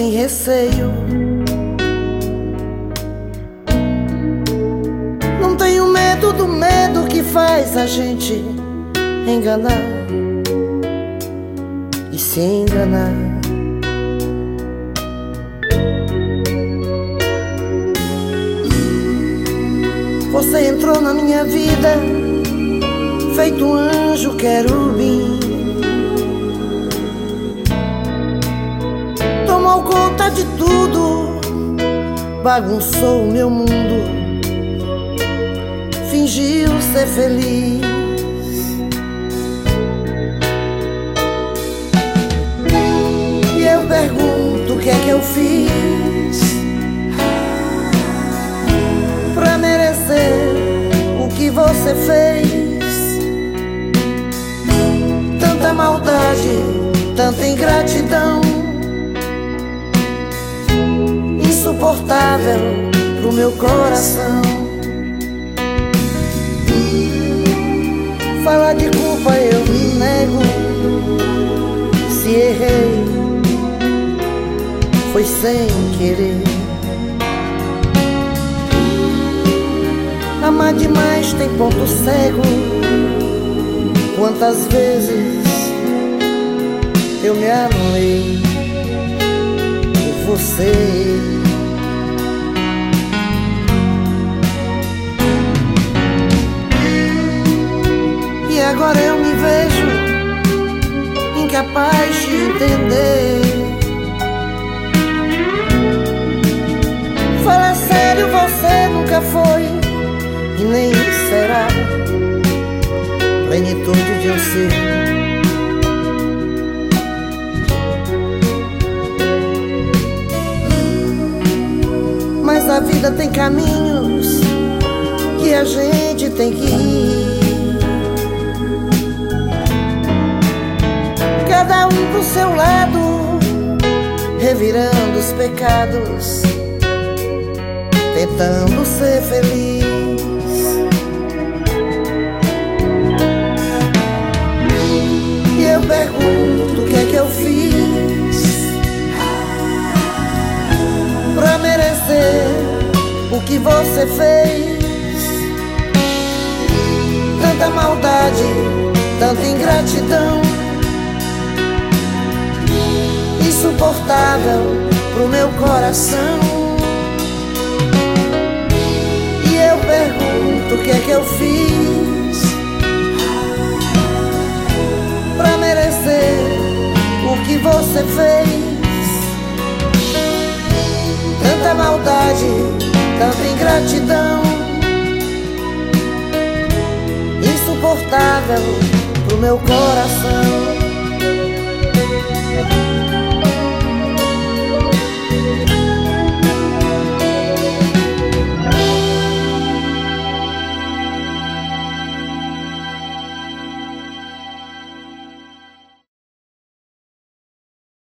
sem receio. Não tenho medo do medo que faz a gente enganar e se enganar. Você entrou na minha vida feito um anjo querubim, tomou conta de tudo, bagunçou o meu mundo, fingiu ser feliz. E eu pergunto o que é que eu fiz pra merecer o que você fez. Tanta maldade, tanta ingratidão, insuportável pro meu coração. Falar de culpa eu me nego. Se errei, foi sem querer. Amar demais tem ponto cego. Quantas vezes eu me anulei por você. E agora eu me vejo incapaz de entender. Fala sério, você nunca foi e nem será plenitude de um ser. Mas a vida tem caminhos que a gente tem que ir, cada um pro seu lado, revirando os pecados, tentando ser feliz. E eu pergunto o que é que eu fiz pra merecer o que você fez. Tanta maldade, tanta ingratidão, insuportável pro meu coração. E eu pergunto o que é que eu fiz pra merecer o que você fez. Tanta maldade, tanta ingratidão, insuportável pro meu coração.